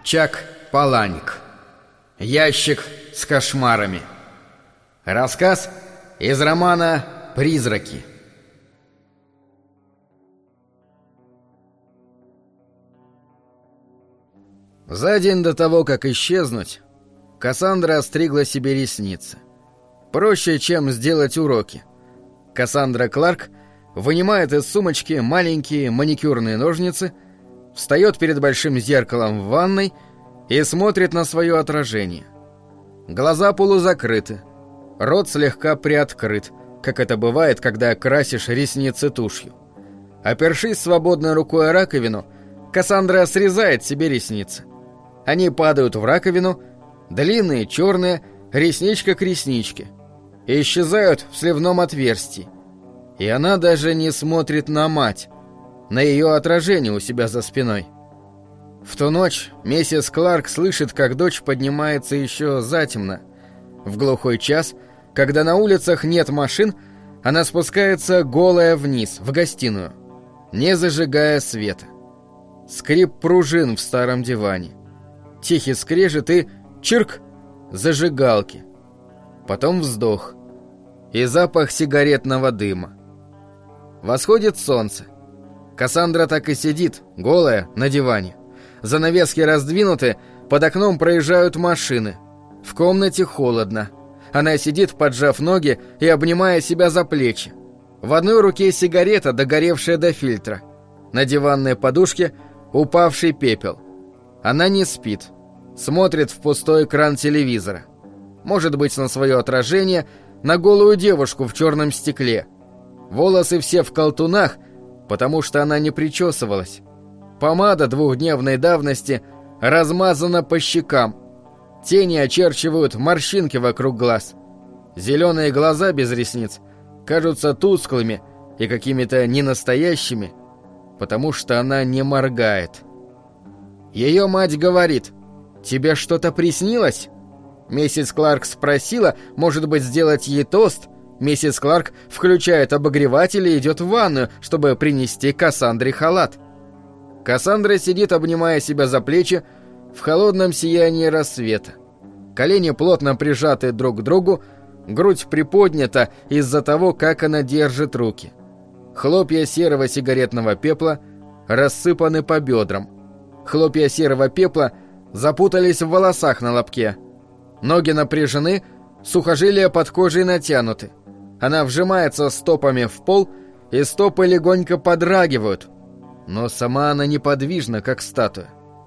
Чак Паланик. Ящик с кошмарами. Рассказ из романа «Призраки». За день до того, как исчезнуть, Кассандра остригла себе ресницы. Проще, чем сделать уроки. Кассандра Кларк вынимает из сумочки маленькие маникюрные ножницы, встает перед большим зеркалом в ванной и смотрит на свое отражение. Глаза полузакрыты, рот слегка приоткрыт, как это бывает, когда красишь ресницы тушью. Опершись свободной рукой о раковину, Кассандра срезает себе ресницы. Они падают в раковину, длинные, черные, ресничка к ресничке, и исчезают в сливном отверстии. И она даже не смотрит на мать, на ее отражение у себя за спиной. В ту ночь миссис Кларк слышит, как дочь поднимается еще затемно. В глухой час, когда на улицах нет машин, она спускается голая вниз, в гостиную, не зажигая света. Скрип пружин в старом диване. Тихий скрежет и чирк зажигалки. Потом вздох и запах сигаретного дыма. Восходит солнце. Кассандра так и сидит, голая, на диване. Занавески раздвинуты, под окном проезжают машины. В комнате холодно. Она сидит, поджав ноги и обнимая себя за плечи. В одной руке сигарета, догоревшая до фильтра. На диванной подушке упавший пепел. Она не спит. Смотрит в пустой экран телевизора. Может быть, на свое отражение, на голую девушку в черном стекле. Волосы все в колтунах, потому что она не причесывалась. Помада двухдневной давности размазана по щекам. Тени очерчивают морщинки вокруг глаз. Зеленые глаза без ресниц кажутся тусклыми и какими-то ненастоящими, потому что она не моргает. Ее мать говорит: «Тебе что-то приснилось?» Миссис Кларк спросила, может быть, сделать ей тост. Миссис Кларк включает обогреватель и идет в ванную, чтобы принести Кассандре халат. Кассандра сидит, обнимая себя за плечи, в холодном сиянии рассвета. Колени плотно прижаты друг к другу, грудь приподнята из-за того, как она держит руки. Хлопья серого сигаретного пепла рассыпаны по бедрам. Хлопья серого пепла запутались в волосах на лобке. Ноги напряжены, сухожилия под кожей натянуты. Она вжимается стопами в пол, и стопы легонько подрагивают. Но сама она неподвижна, как статуя.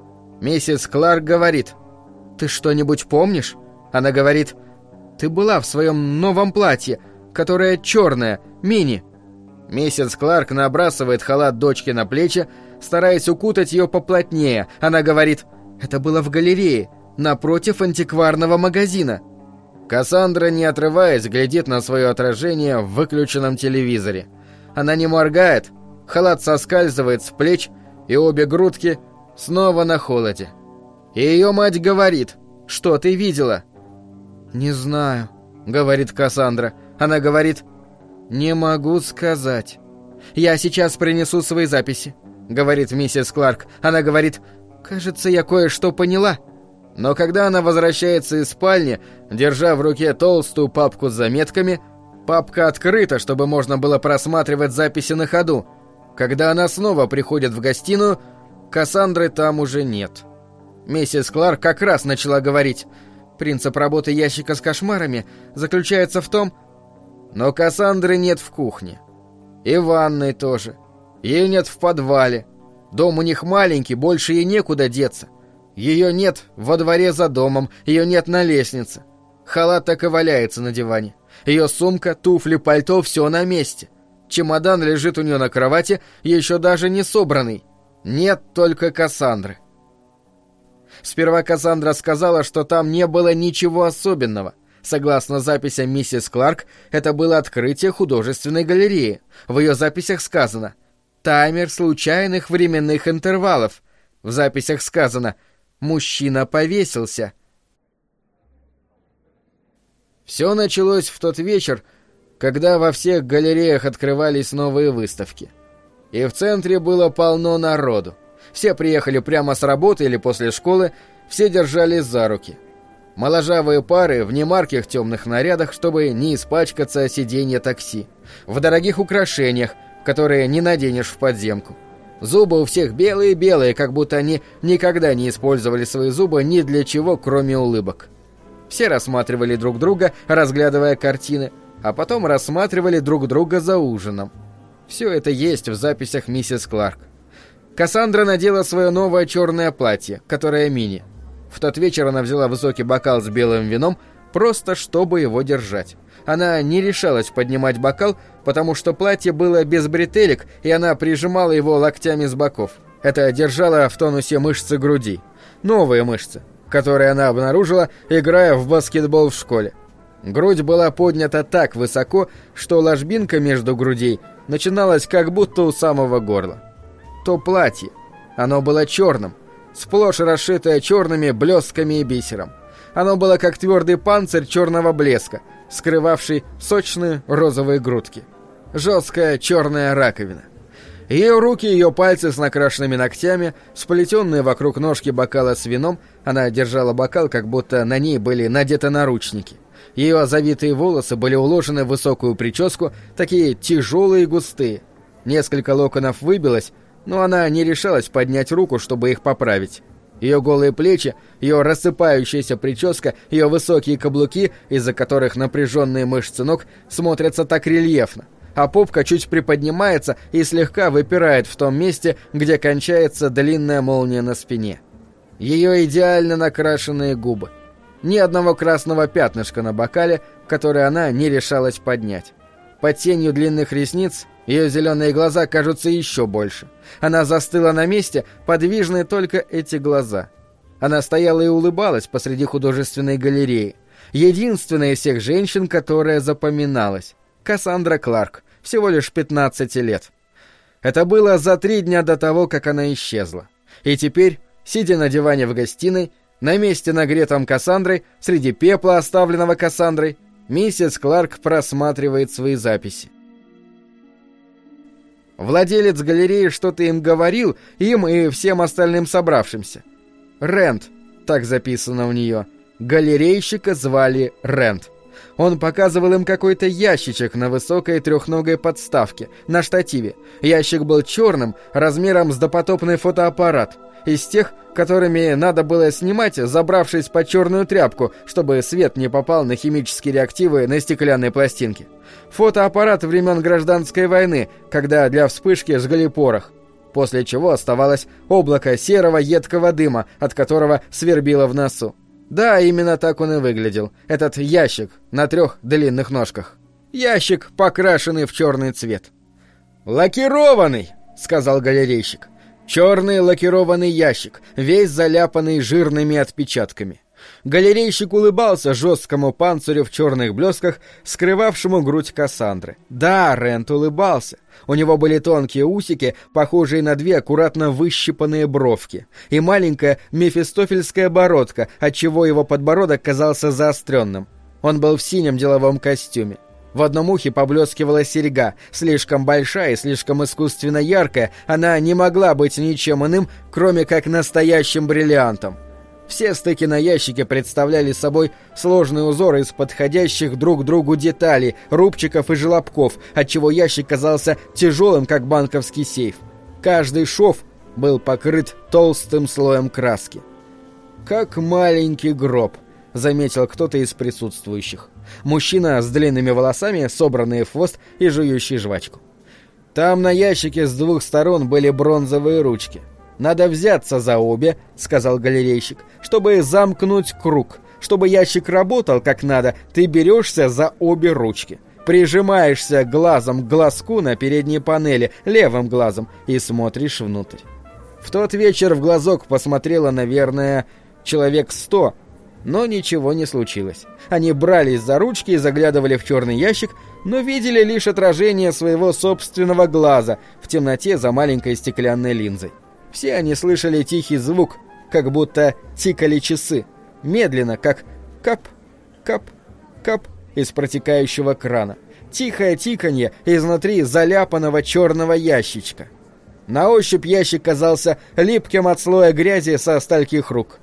Миссис Кларк говорит: «Ты что-нибудь помнишь?» Она говорит: «Ты была в своем новом платье, которое черное, мини». Миссис Кларк набрасывает халат дочки на плечи, стараясь укутать ее поплотнее. Она говорит: «Это было в галерее, напротив антикварного магазина». Кассандра, не отрываясь, глядит на свое отражение в выключенном телевизоре. Она не моргает, халат соскальзывает с плеч, и обе грудки снова на холоде. И ее мать говорит: «Что ты видела?» «Не знаю», — говорит Кассандра. Она говорит: «Не могу сказать». «Я сейчас принесу свои записи», — говорит миссис Кларк. Она говорит: «Кажется, я кое-что поняла». Но когда она возвращается из спальни, держа в руке толстую папку с заметками, папка открыта, чтобы можно было просматривать записи на ходу. Когда она снова приходит в гостиную, Кассандры там уже нет. Миссис Кларк как раз начала говорить: «Принцип работы ящика с кошмарами заключается в том...» Но Кассандры нет в кухне. И в ванной тоже. Ее нет в подвале. Дом у них маленький, больше ей некуда деться. Ее нет во дворе за домом, ее нет на лестнице. Халат так и валяется на диване. Ее сумка, туфли, пальто — все на месте. Чемодан лежит у нее на кровати, еще даже не собранный. Нет только Кассандры. Сперва Кассандра сказала, что там не было ничего особенного. Согласно записям миссис Кларк, это было открытие художественной галереи. В ее записях сказано: «Таймер случайных временных интервалов». В записях сказано: «Мужчина повесился». Все началось в тот вечер, когда во всех галереях открывались новые выставки. И в центре было полно народу. Все приехали прямо с работы или после школы все держались за руки. Моложавые пары в немарких темных нарядах, чтобы не испачкаться о сиденье такси, в дорогих украшениях, которые не наденешь в подземку. Зубы у всех белые-белые, как будто они никогда не использовали свои зубы ни для чего, кроме улыбок. Все рассматривали друг друга, разглядывая картины, а потом рассматривали друг друга за ужином. Все это есть в записях миссис Кларк. Кассандра надела свое новое черное платье, которое мини. В тот вечер она взяла высокий бокал с белым вином, просто чтобы его держать. Она не решалась поднимать бокал, потому что платье было без бретелек, и она прижимала его локтями с боков. Это держало в тонусе мышцы груди. Новые мышцы, которые она обнаружила, играя в баскетбол в школе. Грудь была поднята так высоко, что ложбинка между грудей начиналась как будто у самого горла. То платье. Оно было черным, сплошь расшитое черными блестками и бисером. Оно было как твердый панцирь черного блеска, скрывавший сочные розовые грудки. Жесткая черная раковина. Ее руки и ее пальцы с накрашенными ногтями, сплетенные вокруг ножки бокала с вином, она держала бокал, как будто на ней были надеты наручники. Ее завитые волосы были уложены в высокую прическу, такие тяжелые и густые. Несколько локонов выбилось, но она не решалась поднять руку, чтобы их поправить. Ее голые плечи, ее рассыпающаяся прическа, ее высокие каблуки, из-за которых напряженные мышцы ног смотрятся так рельефно, а попка чуть приподнимается и слегка выпирает в том месте, где кончается длинная молния на спине. Ее идеально накрашенные губы. Ни одного красного пятнышка на бокале, которое она не решалась поднять. Под тенью длинных ресниц ее зеленые глаза кажутся еще больше. Она застыла на месте, подвижны только эти глаза. Она стояла и улыбалась посреди художественной галереи. Единственная из всех женщин, которая запоминалась. Кассандра Кларк, всего лишь 15 лет. Это было за 3 дня до того, как она исчезла. И теперь, сидя на диване в гостиной, на месте, нагретом Кассандрой, среди пепла, оставленного Кассандрой, миссис Кларк просматривает свои записи. Владелец галереи что-то им говорил, им и всем остальным собравшимся. Рент, так записано у нее. Галерейщика звали Рент. Он показывал им какой-то ящичек на высокой трехногой подставке, на штативе. Ящик был черным, размером с допотопный фотоаппарат. Из тех, которыми надо было снимать, забравшись под черную тряпку, чтобы свет не попал на химические реактивы на стеклянной пластинке. Фотоаппарат времен Гражданской войны, когда для вспышки жгли порох. После чего оставалось облако серого едкого дыма, от которого свербило в носу. Да, именно так он и выглядел, этот ящик на 3 длинных ножках. Ящик, покрашенный в черный цвет. «Лакированный!» — сказал галерейщик. Черный лакированный ящик, весь заляпанный жирными отпечатками. Галерейщик улыбался жесткому панцирю в черных блесках, скрывавшему грудь Кассандры. Да, Рент улыбался. У него были тонкие усики, похожие на 2 аккуратно выщипанные бровки, и маленькая мефистофельская бородка, отчего его подбородок казался заостренным. Он был в синем деловом костюме. В одном ухе поблескивала серьга, слишком большая и слишком искусственно яркая, она не могла быть ничем иным, кроме как настоящим бриллиантом. Все стыки на ящике представляли собой сложный узор из подходящих друг к другу деталей, рубчиков и желобков, отчего ящик казался тяжелым, как банковский сейф. Каждый шов был покрыт толстым слоем краски. «Как маленький гроб», — заметил кто-то из присутствующих. Мужчина с длинными волосами, собранные в хвост и жующий жвачку. Там на ящике с 2 сторон были бронзовые ручки. «Надо взяться за обе», — сказал галерейщик, — «чтобы замкнуть круг. Чтобы ящик работал как надо, ты берешься за обе ручки. Прижимаешься глазом к глазку на передней панели, левым глазом, и смотришь внутрь». В тот вечер в глазок посмотрело, наверное, человек 100, но ничего не случилось. Они брались за ручки и заглядывали в черный ящик, но видели лишь отражение своего собственного глаза в темноте за маленькой стеклянной линзой. Все они слышали тихий звук, как будто тикали часы, медленно, как кап, кап, кап из протекающего крана. Тихое тиканье изнутри заляпанного черного ящичка. На ощупь ящик казался липким от слоя грязи со стальких рук.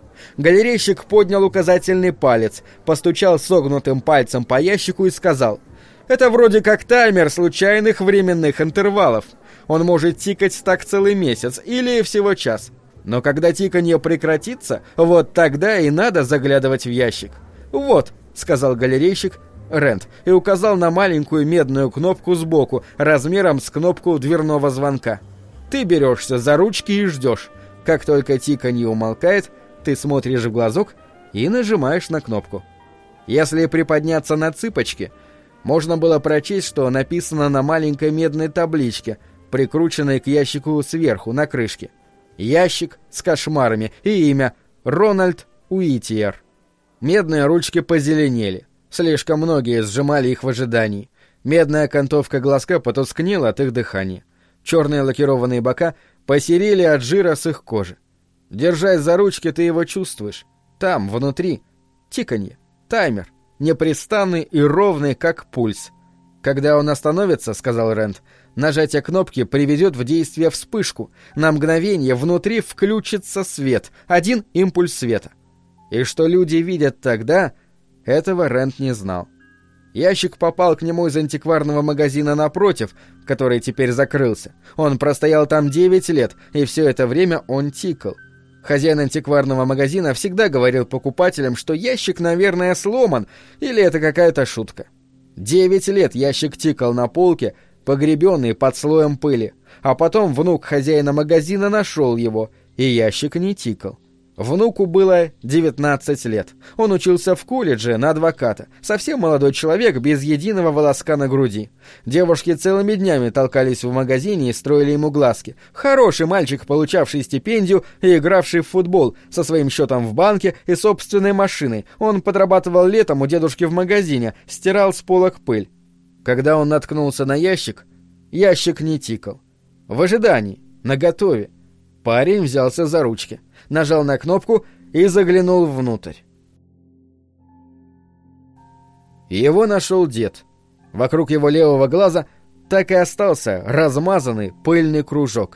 Галерейщик поднял указательный палец, постучал согнутым пальцем по ящику и сказал: «Это вроде как таймер случайных временных интервалов. Он может тикать так целый месяц или всего час. Но когда тиканье прекратится, вот тогда и надо заглядывать в ящик». «Вот», — сказал галерейщик Рент и указал на маленькую медную кнопку сбоку, размером с кнопку дверного звонка. «Ты берешься за ручки и ждешь. Как только тиканье умолкает, ты смотришь в глазок и нажимаешь на кнопку». Если приподняться на цыпочки, можно было прочесть, что написано на маленькой медной табличке, прикрученной к ящику сверху, на крышке. Ящик с кошмарами и имя Рональд Уитиер. Медные ручки позеленели. Слишком многие сжимали их в ожидании. Медная окантовка глазка потускнела от их дыхания. Черные лакированные бока посерели от жира с их кожи. Держась за ручки, ты его чувствуешь. Там, внутри, тиканье, таймер, непрестанный и ровный, как пульс. «Когда он остановится, — сказал Рент, — нажатие кнопки приведет в действие вспышку. На мгновение внутри включится свет, один импульс света. И что люди видят тогда, этого Рент не знал. Ящик попал к нему из антикварного магазина напротив, который теперь закрылся. Он простоял там 9 лет, и все это время он тикал. Хозяин антикварного магазина всегда говорил покупателям, что ящик, наверное, сломан, или это какая-то шутка. 9 лет ящик тикал на полке, погребенный под слоем пыли, а потом внук хозяина магазина нашел его, и ящик не тикал. Внуку было 19 лет. Он учился в колледже на адвоката. Совсем молодой человек, без единого волоска на груди. Девушки целыми днями толкались в магазине и строили ему глазки. Хороший мальчик, получавший стипендию и игравший в футбол, со своим счетом в банке и собственной машиной. Он подрабатывал летом у дедушки в магазине, стирал с полок пыль. Когда он наткнулся на ящик, ящик не тикал. В ожидании, наготове. Парень взялся за ручки, нажал на кнопку и заглянул внутрь. Его нашел дед. Вокруг его левого глаза так и остался размазанный пыльный кружок.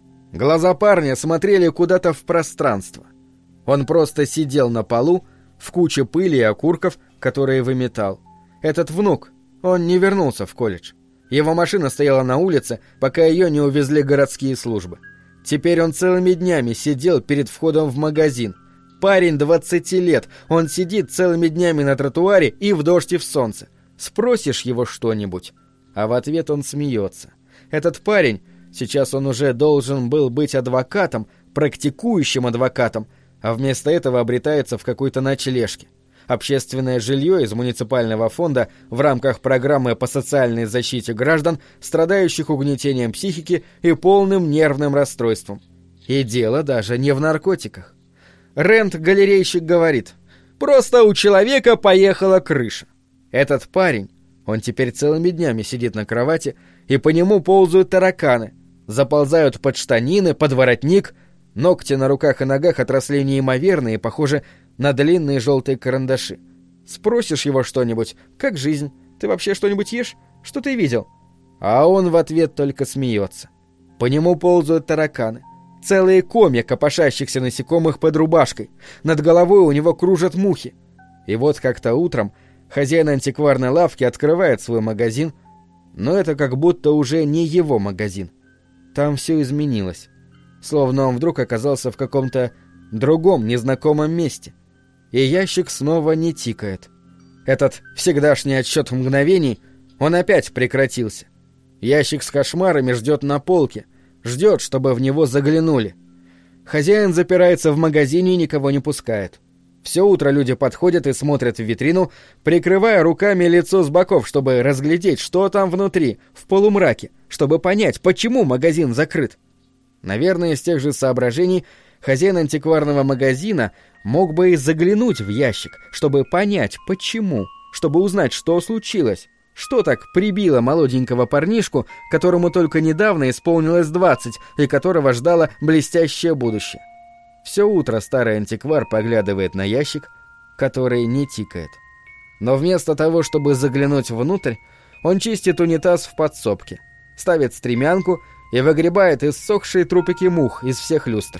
Глаза парня смотрели куда-то в пространство. Он просто сидел на полу в куче пыли и окурков, которые выметал. Этот внук, он не вернулся в колледж. Его машина стояла на улице, пока ее не увезли городские службы. Теперь он целыми днями сидел перед входом в магазин. Парень 20 лет, он сидит целыми днями на тротуаре и в дождь, и в солнце. Спросишь его что-нибудь, а в ответ он смеется. Этот парень, сейчас он уже должен был быть адвокатом, практикующим адвокатом, а вместо этого обретается в какой-то ночлежке. Общественное жилье из муниципального фонда в рамках программы по социальной защите граждан, страдающих угнетением психики и полным нервным расстройством. И дело даже не в наркотиках. Рент, галерейщик, говорит: «Просто у человека поехала крыша». Этот парень, он теперь целыми днями сидит на кровати, и по нему ползают тараканы, заползают под штанины, под воротник, ногти на руках и ногах отросли неимоверные, похоже на длинные желтые карандаши. Спросишь его что-нибудь: «Как жизнь? Ты вообще что-нибудь ешь? Что ты видел?» А он в ответ только смеется. По нему ползают тараканы. Целые комья копошащихся насекомых под рубашкой. Над головой у него кружат мухи. И вот как-то утром хозяин антикварной лавки открывает свой магазин, но это как будто уже не его магазин. Там все изменилось. Словно он вдруг оказался в каком-то другом, незнакомом месте. И ящик снова не тикает. Этот всегдашний отсчет мгновений, он опять прекратился. Ящик с кошмарами ждет на полке, ждет, чтобы в него заглянули. Хозяин запирается в магазине и никого не пускает. Все утро люди подходят и смотрят в витрину, прикрывая руками лицо с боков, чтобы разглядеть, что там внутри, в полумраке, чтобы понять, почему магазин закрыт. Наверное, из тех же соображений хозяин антикварного магазина мог бы и заглянуть в ящик, чтобы понять, почему, чтобы узнать, что случилось, что так прибило молоденького парнишку, которому только недавно исполнилось 20 и которого ждало блестящее будущее. Все утро старый антиквар поглядывает на ящик, который не тикает. Но вместо того, чтобы заглянуть внутрь, он чистит унитаз в подсобке, ставит стремянку и выгребает иссохшие трупики мух из всех люстр.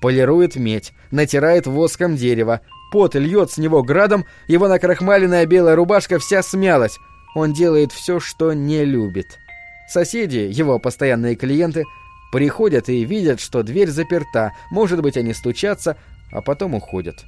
Полирует медь, натирает воском дерево, пот льет с него градом, его накрахмаленная белая рубашка вся смялась. Он делает все, что не любит. Соседи, его постоянные клиенты, приходят и видят, что дверь заперта, может быть, они стучатся, а потом уходят.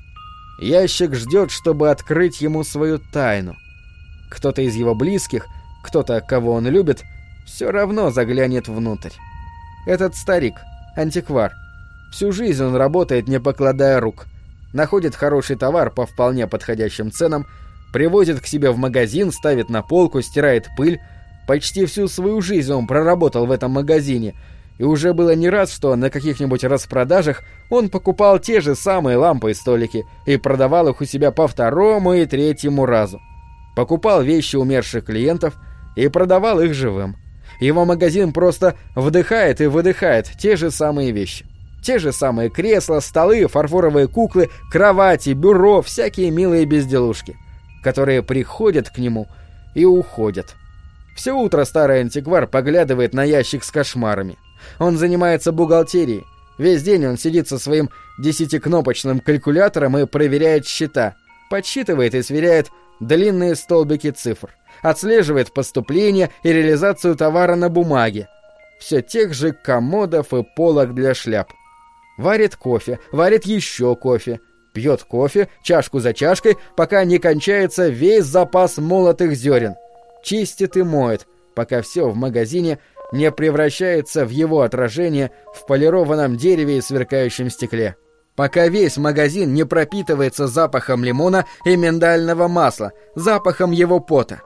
Ящик ждет, чтобы открыть ему свою тайну. Кто-то из его близких, кто-то, кого он любит, все равно заглянет внутрь. Этот старик, антиквар, всю жизнь он работает, не покладая рук. Находит хороший товар по вполне подходящим ценам, привозит к себе в магазин, ставит на полку, стирает пыль. Почти всю свою жизнь он проработал в этом магазине, и уже было не раз, что на каких-нибудь распродажах он покупал те же самые лампы и столики и продавал их у себя по второму и третьему разу. Покупал вещи умерших клиентов и продавал их живым. Его магазин просто вдыхает и выдыхает те же самые вещи. Те же самые кресла, столы, фарфоровые куклы, кровати, бюро, всякие милые безделушки, которые приходят к нему и уходят. Все утро старый антиквар поглядывает на ящик с кошмарами. Он занимается бухгалтерией. Весь день он сидит со своим 10-кнопочным калькулятором и проверяет счета, подсчитывает и сверяет длинные столбики цифр, отслеживает поступление и реализацию товара на бумаге. Все тех же комодов и полок для шляп. Варит кофе, варит еще кофе, пьет кофе, чашку за чашкой, пока не кончается весь запас молотых зерен. Чистит и моет, пока все в магазине не превращается в его отражение в полированном дереве и сверкающем стекле. Пока весь магазин не пропитывается запахом лимона и миндального масла, запахом его пота.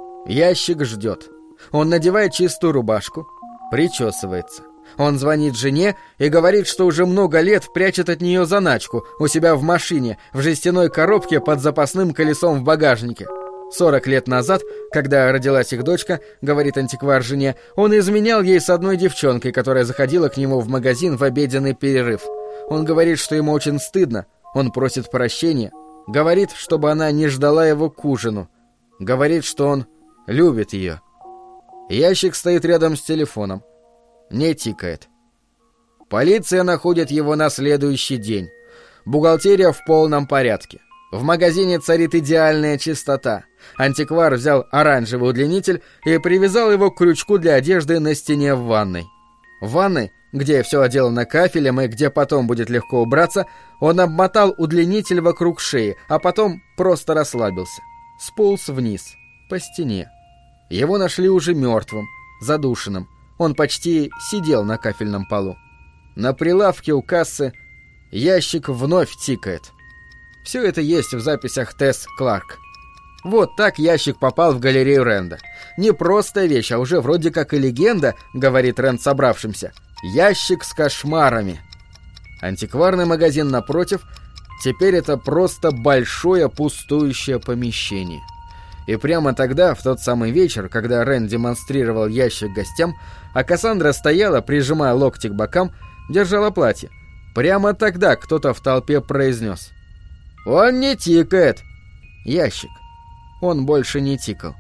Ящик ждет. Он надевает чистую рубашку, причесывается. Он звонит жене и говорит, что уже много лет прячет от нее заначку у себя в машине, в жестяной коробке под запасным колесом в багажнике. 40 лет назад, когда родилась их дочка, говорит антиквар жене, он изменял ей с одной девчонкой, которая заходила к нему в магазин в обеденный перерыв. Он говорит, что ему очень стыдно, он просит прощения, говорит, чтобы она не ждала его к ужину, говорит, что он любит ее. Ящик стоит рядом с телефоном, не тикает. Полиция находит его на следующий день. Бухгалтерия в полном порядке. В магазине царит идеальная чистота. Антиквар взял оранжевый удлинитель и привязал его к крючку для одежды на стене в ванной. В ванной, где все отделано кафелем и где потом будет легко убраться, он обмотал удлинитель вокруг шеи, а потом просто расслабился. Сполз вниз, по стене. Его нашли уже мертвым, задушенным. Он почти сидел на кафельном полу. На прилавке у кассы ящик вновь тикает. Все это есть в записях Тесс Кларк. Вот так ящик попал в галерею Рэнда. Не просто вещь, а уже вроде как и легенда, говорит Рэнд собравшимся. Ящик с кошмарами. Антикварный магазин напротив, теперь это просто большое пустующее помещение. И прямо тогда, в тот самый вечер, когда Рэнд демонстрировал ящик гостям, а Кассандра стояла, прижимая локти к бокам, держала платье. Прямо тогда кто-то в толпе произнес: «Он не тикает!» Ящик. Он больше не тикал.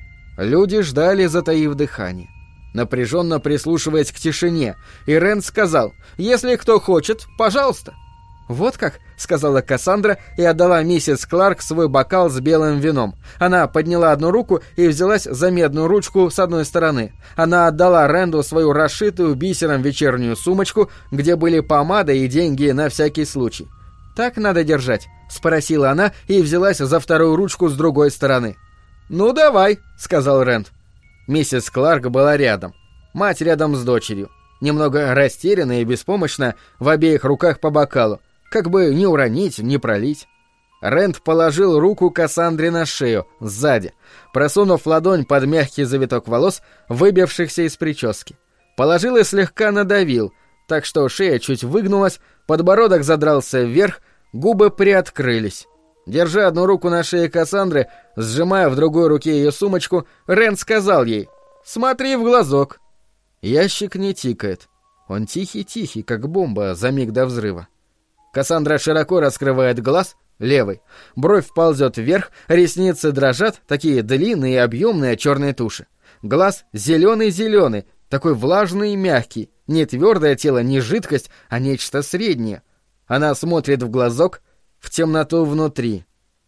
Люди ждали, затаив дыхание, напряженно прислушиваясь к тишине, и Рэнд сказал: «Если кто хочет, пожалуйста». «Вот как?» — сказала Кассандра и отдала миссис Кларк свой бокал с белым вином. Она подняла одну руку и взялась за медную ручку с одной стороны. Она отдала Рэнду свою расшитую бисером вечернюю сумочку, где были помада и деньги на всякий случай. «Так надо держать?» — спросила она и взялась за вторую ручку с другой стороны. «Ну давай», — сказал Рэнд. Миссис Кларк была рядом. Мать рядом с дочерью. Немного растерянная и беспомощная, в обеих руках по бокалу. Как бы не уронить, не пролить. Рэнд положил руку Кассандре на шею, сзади, просунув ладонь под мягкий завиток волос, выбившихся из прически. Положил и слегка надавил, так что шея чуть выгнулась, подбородок задрался вверх, губы приоткрылись. Держа одну руку на шее Кассандры, сжимая в другой руке ее сумочку, Рэнд сказал ей: «Смотри в глазок». Ящик не тикает. Он тихий-тихий, как бомба за миг до взрыва. Кассандра широко раскрывает глаз, левый. Бровь ползет вверх, ресницы дрожат, такие длинные и объемные черные туши. Глаз зеленый-зеленый, такой влажный и мягкий. Не твердое тело, не жидкость, а нечто среднее. Она смотрит в глазок, в темноту внутри.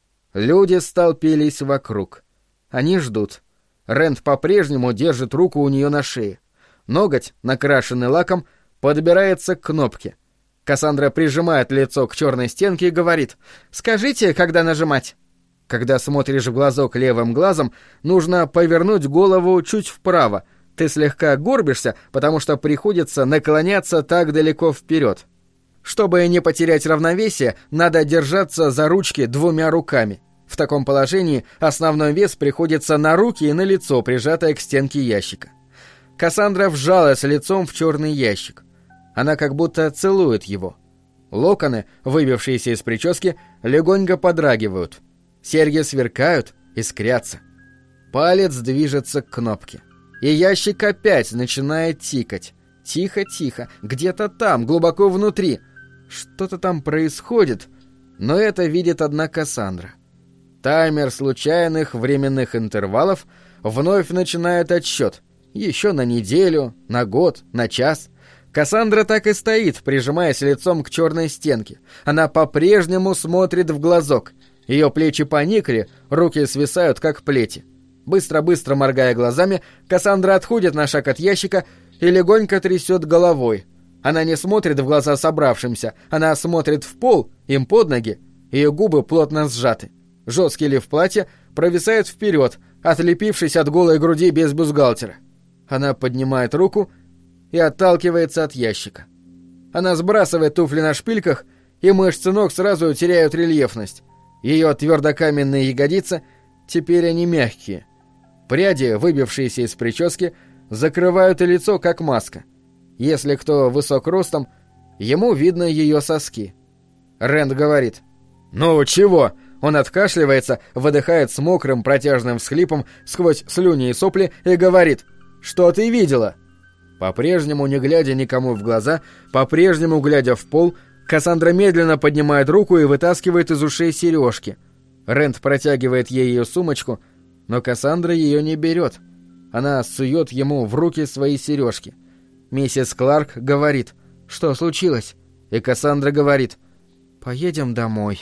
Люди столпились вокруг. Они ждут. Рэнд по-прежнему держит руку у нее на шее. Ноготь, накрашенный лаком, подбирается к кнопке. Кассандра прижимает лицо к черной стенке и говорит: «Скажите, когда нажимать?» Когда смотришь в глазок левым глазом, нужно повернуть голову чуть вправо. Ты слегка горбишься, потому что приходится наклоняться так далеко вперед. Чтобы не потерять равновесие, надо держаться за ручки двумя руками. В таком положении основной вес приходится на руки и на лицо, прижатое к стенке ящика. Кассандра вжалась лицом в черный ящик. Она как будто целует его. Локоны, выбившиеся из прически, легонько подрагивают. Серьги сверкают, искрятся. Палец движется к кнопке. И ящик опять начинает тикать. Тихо-тихо, где-то там, глубоко внутри. Что-то там происходит, но это видит одна Кассандра. Таймер случайных временных интервалов вновь начинает отсчет. Еще на неделю, на год, на час. Кассандра так и стоит, прижимаясь лицом к черной стенке. Она по-прежнему смотрит в глазок. Ее плечи поникли, руки свисают, как плети. Быстро-быстро моргая глазами, Кассандра отходит на шаг от ящика и легонько трясет головой. Она не смотрит в глаза собравшимся, она смотрит в пол, им под ноги. Ее губы плотно сжаты. Жесткий лиф платья провисает вперед, отлепившись от голой груди без бюстгальтера. Она поднимает руку и отталкивается от ящика. Она сбрасывает туфли на шпильках, и мышцы ног сразу теряют рельефность. Ее твердокаменные ягодицы теперь они мягкие. Пряди, выбившиеся из прически, закрывают и лицо, как маска. Если кто высок ростом, ему видно ее соски. Рэнд говорит: «Ну чего?» Он откашливается, выдыхает с мокрым протяжным всхлипом сквозь слюни и сопли и говорит: «Что ты видела?» По-прежнему, не глядя никому в глаза, по-прежнему глядя в пол, Кассандра медленно поднимает руку и вытаскивает из ушей сережки. Рэнд протягивает ей ее сумочку, но Кассандра ее не берет. Она сует ему в руки свои сережки. Миссис Кларк говорит: «Что случилось?» И Кассандра говорит: «Поедем домой».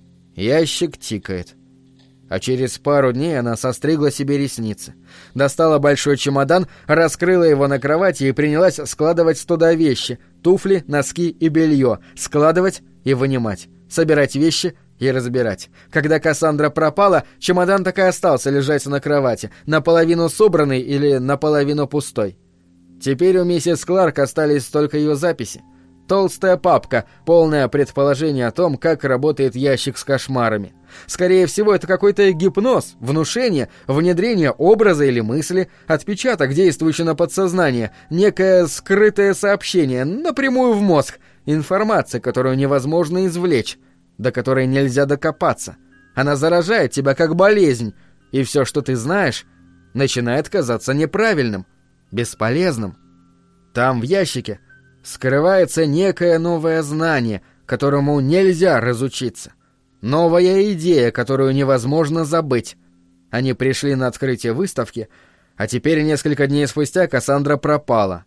Ящик тикает. А через пару дней она состригла себе ресницы. Достала большой чемодан, раскрыла его на кровати и принялась складывать туда вещи: туфли, носки и белье. Складывать и вынимать. Собирать вещи и разбирать. Когда Кассандра пропала, чемодан так и остался лежать на кровати, наполовину собранный или наполовину пустой. Теперь у миссис Кларк остались только ее записи. Толстая папка, полное предположение о том, как работает ящик с кошмарами. Скорее всего, это какой-то гипноз, внушение, внедрение образа или мысли, отпечаток, действующий на подсознание, некое скрытое сообщение, напрямую в мозг, информация, которую невозможно извлечь, до которой нельзя докопаться. Она заражает тебя как болезнь, и все, что ты знаешь, начинает казаться неправильным, бесполезным. Там, в ящике, скрывается некое новое знание, которому нельзя разучиться. Новая идея, которую невозможно забыть. Они пришли на открытие выставки, а теперь несколько дней спустя Кассандра пропала.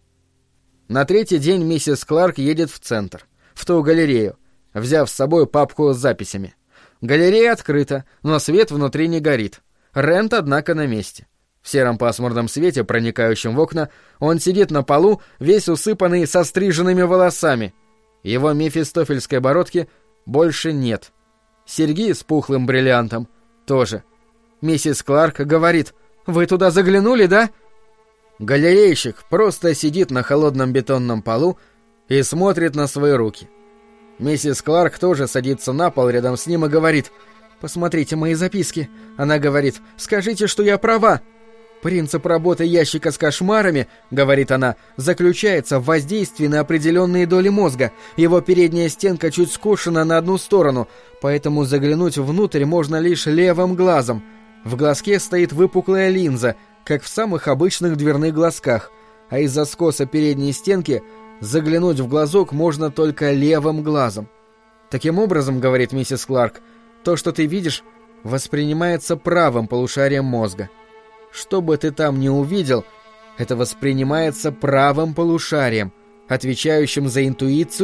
На третий день миссис Кларк едет в центр, в ту галерею, взяв с собой папку с записями. Галерея открыта, но свет внутри не горит. Рэнд, однако, на месте. В сером пасмурном свете, проникающем в окна, он сидит на полу, весь усыпанный состриженными волосами. Его мефистофельской бородки больше нет. Серьги с пухлым бриллиантом тоже. Миссис Кларк говорит: «Вы туда заглянули, да?» Галерейщик просто сидит на холодном бетонном полу и смотрит на свои руки. Миссис Кларк тоже садится на пол рядом с ним и говорит: «Посмотрите мои записки». Она говорит: «Скажите, что я права». «Принцип работы ящика с кошмарами, — говорит она, — заключается в воздействии на определенные доли мозга. Его передняя стенка чуть скошена на одну сторону, поэтому заглянуть внутрь можно лишь левым глазом. В глазке стоит выпуклая линза, как в самых обычных дверных глазках, а из-за скоса передней стенки заглянуть в глазок можно только левым глазом. Таким образом, — говорит миссис Кларк, — то, что ты видишь, воспринимается правым полушарием мозга. Что бы ты там ни увидел, это воспринимается правым полушарием, отвечающим за интуицию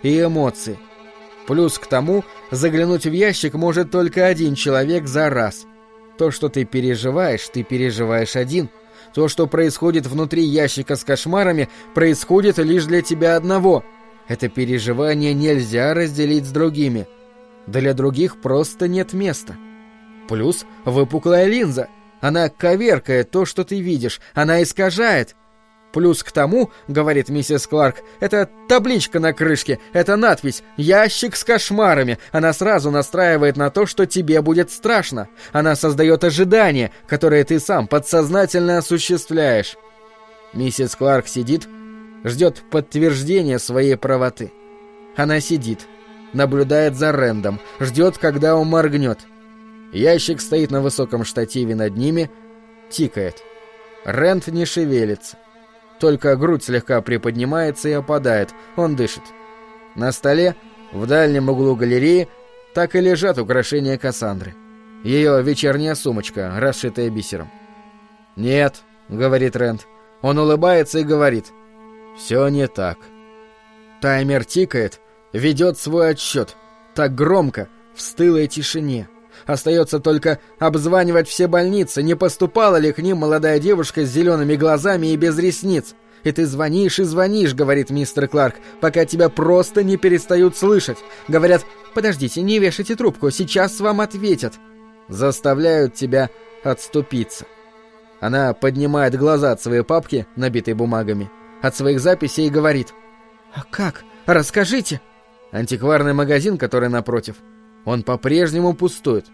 и эмоции. Плюс к тому, заглянуть в ящик может только один человек за раз. То, что ты переживаешь один. То, что происходит внутри ящика с кошмарами, происходит лишь для тебя одного. Это переживание нельзя разделить с другими. Для других просто нет места. Плюс выпуклая линза. Она коверкает то, что ты видишь. Она искажает. Плюс к тому, говорит миссис Кларк, это табличка на крышке, это надпись «Ящик с кошмарами». Она сразу настраивает на то, что тебе будет страшно. Она создает ожидание, которое ты сам подсознательно осуществляешь. Миссис Кларк сидит, ждет подтверждения своей правоты. Она сидит, наблюдает за Рэндом, ждет, когда он моргнет. Ящик стоит на высоком штативе над ними, тикает. Рэнд не шевелится. Только грудь слегка приподнимается и опадает, он дышит. На столе, в дальнем углу галереи, так и лежат украшения Кассандры. Ее вечерняя сумочка, расшитая бисером. «Нет», — говорит Рэнд. Он улыбается и говорит: «Все не так». Таймер тикает, ведет свой отсчет. Так громко, в стылой тишине. Остается только обзванивать все больницы, не поступала ли к ним молодая девушка с зелеными глазами и без ресниц. И ты звонишь и звонишь, говорит мистер Кларк, пока тебя просто не перестают слышать. Говорят: подождите, не вешайте трубку, сейчас вам ответят. Заставляют тебя отступиться. Она поднимает глаза от своей папки, набитой бумагами, от своих записей и говорит: «А как? Расскажите!» Антикварный магазин, который напротив, он по-прежнему пустует.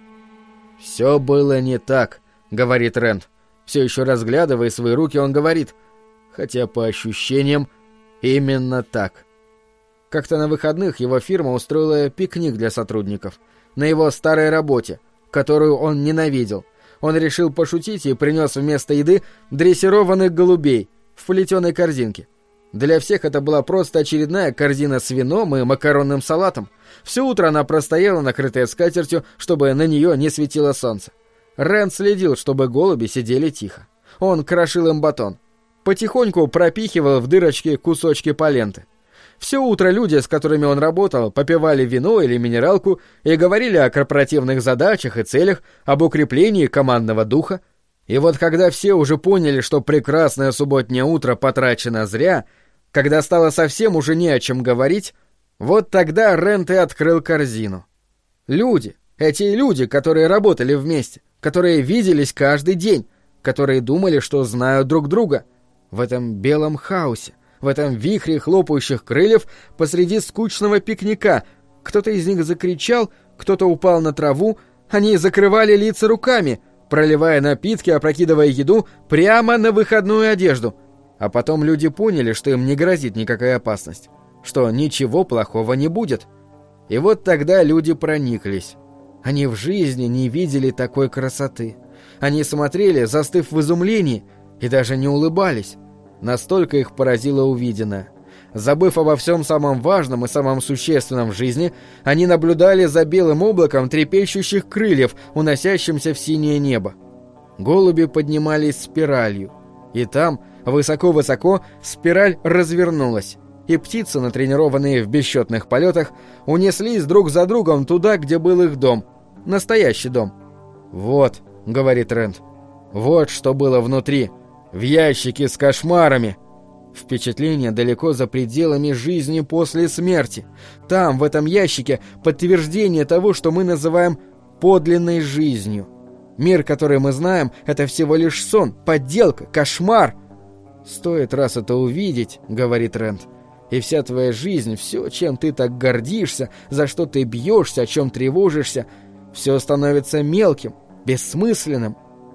«Все было не так», — говорит Рэнд. Все еще разглядывая свои руки, он говорит: «Хотя по ощущениям именно так». Как-то на выходных его фирма устроила пикник для сотрудников на его старой работе, которую он ненавидел. Он решил пошутить и принес вместо еды дрессированных голубей в плетеной корзинке. Для всех это была просто очередная корзина с вином и макаронным салатом. Все утро она простояла, накрытая скатертью, чтобы на нее не светило солнце. Рэнд следил, чтобы голуби сидели тихо. Он крошил им батон. Потихоньку пропихивал в дырочки кусочки паленты. Все утро люди, с которыми он работал, попивали вино или минералку и говорили о корпоративных задачах и целях, об укреплении командного духа. И вот когда все уже поняли, что прекрасное субботнее утро потрачено зря, когда стало совсем уже не о чем говорить, вот тогда Рэнд и открыл корзину. Люди, эти люди, которые работали вместе, которые виделись каждый день, которые думали, что знают друг друга, в этом белом хаосе, в этом вихре хлопающих крыльев посреди скучного пикника. Кто-то из них закричал, кто-то упал на траву, они закрывали лица руками, проливая напитки, опрокидывая еду прямо на выходную одежду. А потом люди поняли, что им не грозит никакая опасность, что ничего плохого не будет. И вот тогда люди прониклись. Они в жизни не видели такой красоты. Они смотрели, застыв в изумлении, и даже не улыбались. Настолько их поразило увиденное. Забыв обо всем самом важном и самом существенном в жизни, они наблюдали за белым облаком трепещущих крыльев, уносящимся в синее небо. Голуби поднимались спиралью. И там, высоко-высоко, спираль развернулась, и птицы, натренированные в бесчетных полетах, унеслись друг за другом туда, где был их дом. Настоящий дом. «Вот», — говорит Рэнд, — «вот что было внутри, в ящике с кошмарами». Впечатление далеко за пределами жизни после смерти. Там, в этом ящике, подтверждение того, что мы называем подлинной жизнью. Мир, который мы знаем, это всего лишь сон, подделка, кошмар. «Стоит раз это увидеть, — говорит Рэнд, — и вся твоя жизнь, все, чем ты так гордишься, за что ты бьешься, о чем тревожишься, все становится мелким, бессмысленным.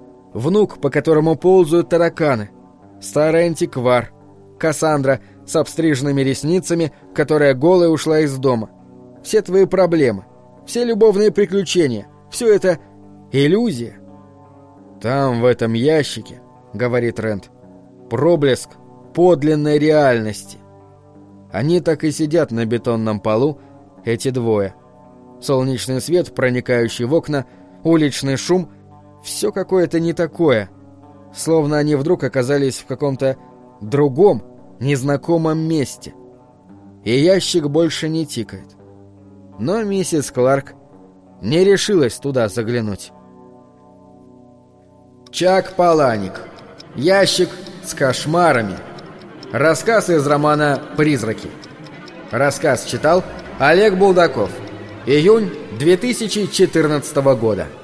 Внук, по которому ползают тараканы, старый антиквар, Кассандра с обстриженными ресницами, которая голая ушла из дома. Все твои проблемы, все любовные приключения, все это иллюзия». «Там, в этом ящике, — говорит Рэнд, — проблеск подлинной реальности». Они так и сидят на бетонном полу, эти двое. Солнечный свет, проникающий в окна, уличный шум — все какое-то не такое. Словно они вдруг оказались в каком-то другом, незнакомом месте. и ящик больше не тикает. Но миссис Кларк не решилась туда заглянуть. Чак Паланик. Ящик с кошмарами. Рассказ из романа «Призраки». Рассказ читал Олег Булдаков. Июнь 2014 года.